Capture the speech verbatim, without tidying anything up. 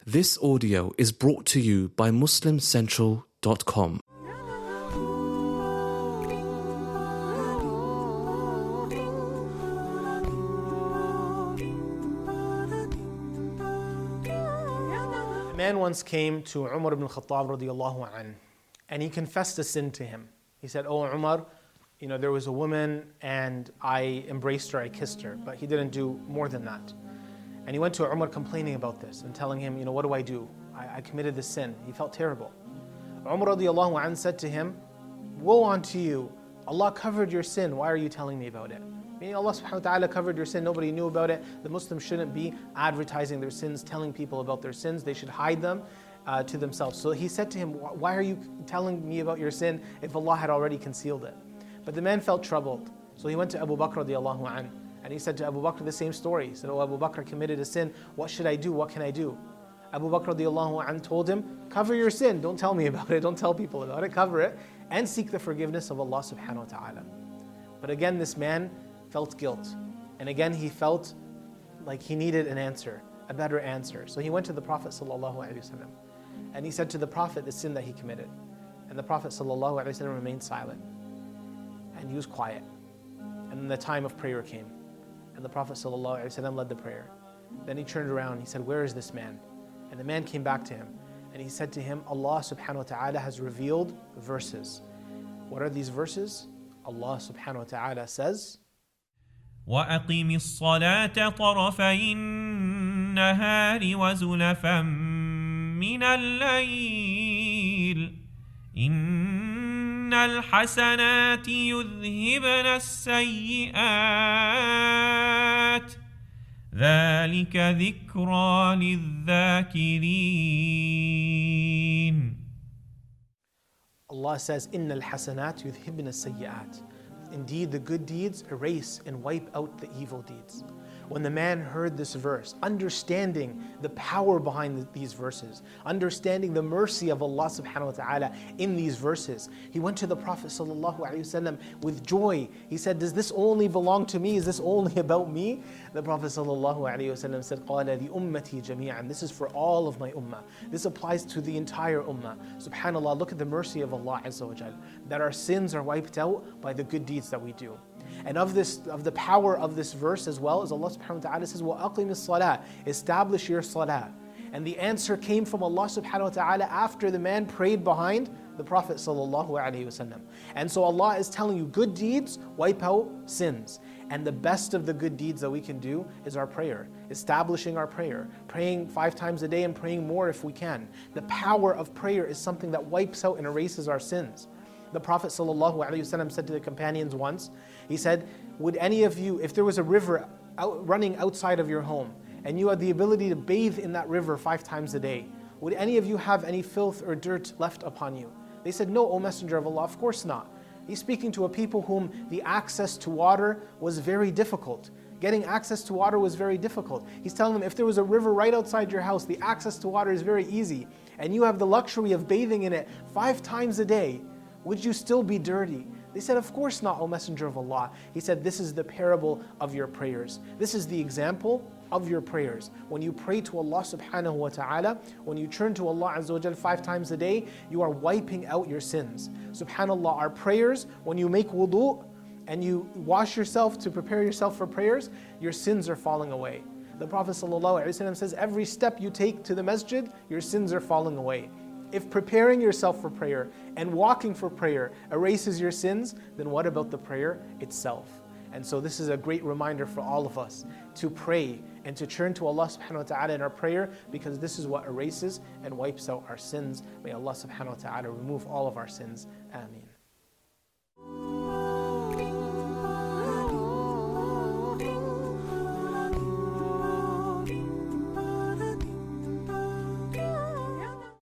This audio is brought to you by Muslim Central dot com. A man once came to Umar ibn Khattab radiallahu anh, and he confessed a sin to him. He said, "Oh Umar, you know, there was a woman and I embraced her, I kissed her," but he didn't do more than that. And he went to Umar complaining about this and telling him, you know, what do I do? I, I committed this sin. He felt terrible. Umar radiallahu anh said to him, "Woe unto you, Allah covered your sin, why are you telling me about it?" Meaning Allah subhanahu wa ta'ala covered your sin, nobody knew about it. The Muslims shouldn't be advertising their sins, telling people about their sins. They should hide them uh, to themselves. So he said to him, "Why are you telling me about your sin if Allah had already concealed it?" But the man felt troubled. So he went to Abu Bakr radiallahu anh, and he said to Abu Bakr the same story. He said, "Oh, Abu Bakr committed a sin. What should I do? What can I do?" Abu Bakr radiallahu anh told him, "Cover your sin. Don't tell me about it. Don't tell people about it. Cover it and seek the forgiveness of Allah subhanahu wa ta'ala." But again, this man felt guilt. And again, he felt like he needed an answer, a better answer. So he went to the Prophet sallallahu alaihi wasallam, and he said to the Prophet the sin that he committed. And the Prophet sallallahu alaihi wasallam remained silent, and he was quiet. And then the time of prayer came, and the Prophet sallallahu alaihi wasallam led the prayer. Then he turned around, he said, "Where is this man?" And the man came back to him, and he said to him, "Allah subhanahu wa ta'ala has revealed verses." What are these verses? Allah subhanahu wa ta'ala says, وَأَقِمِ الصَّلَاةَ طَرَفَيِ النَّهَارِ وَزُلَفًا مِّنَ اللَّيْلِ إِنَّ الْحَسَنَاتِ يُذْهِبْنَ السَّيِّئَاتِ ذَلِكَ ذِكْرَى لِلذَّاكِرِينَ. Allah says, إِنَّ الْحَسَنَاتِ يُذْهِبْنَ السَّيِّئَاتِ. Indeed, the good deeds erase and wipe out the evil deeds. When the man heard this verse, understanding the power behind these verses, understanding the mercy of Allah subhanahu wa ta'ala in these verses, he went to the Prophet sallallahu alaihi wasallam with joy. He said, "Does this only belong to me? Is this only about me?" The Prophet sallallahu alaihi wasallam said, قَالَ لِأُمَّتِي جَمِيعًا. This is for all of my ummah. This applies to the entire ummah. SubhanAllah, look at the mercy of Allah Azza wa Jal, that our sins are wiped out by the good deeds that we do. And of this, of the power of this verse as well, as Allah subhanahu wa ta'ala says, وَأَقِمِ الصَّلَاةِ. Establish your salah. And the answer came from Allah subhanahu wa ta'ala after the man prayed behind the Prophet sallallahu alaihi wasallam. And so Allah is telling you, good deeds wipe out sins. And the best of the good deeds that we can do is our prayer, establishing our prayer, praying five times a day and praying more if we can. The power of prayer is something that wipes out and erases our sins. The Prophet ﷺ said to the companions once, he said, "Would any of you, if there was a river out, running outside of your home, and you had the ability to bathe in that river five times a day, would any of you have any filth or dirt left upon you?" They said, "No, O Messenger of Allah, of course not." He's speaking to a people whom the access to water was very difficult. Getting access to water was very difficult. He's telling them, if there was a river right outside your house, the access to water is very easy, and you have the luxury of bathing in it five times a day, would you still be dirty? They said, "Of course not, O Messenger of Allah." He said, "This is the parable of your prayers. This is the example of your prayers. When you pray to Allah subhanahu wa ta'ala, when you turn to Allah Azza wa Jal five times a day, you are wiping out your sins. SubhanAllah, our prayers, when you make wudu and you wash yourself to prepare yourself for prayers, your sins are falling away. The Prophet sallallahu alaihi wasallam says, every step you take to the masjid, your sins are falling away. If preparing yourself for prayer and walking for prayer erases your sins, then what about the prayer itself? And so this is a great reminder for all of us to pray and to turn to Allah subhanahu wa ta'ala in our prayer, because this is what erases and wipes out our sins. May Allah subhanahu wa ta'ala remove all of our sins. Ameen.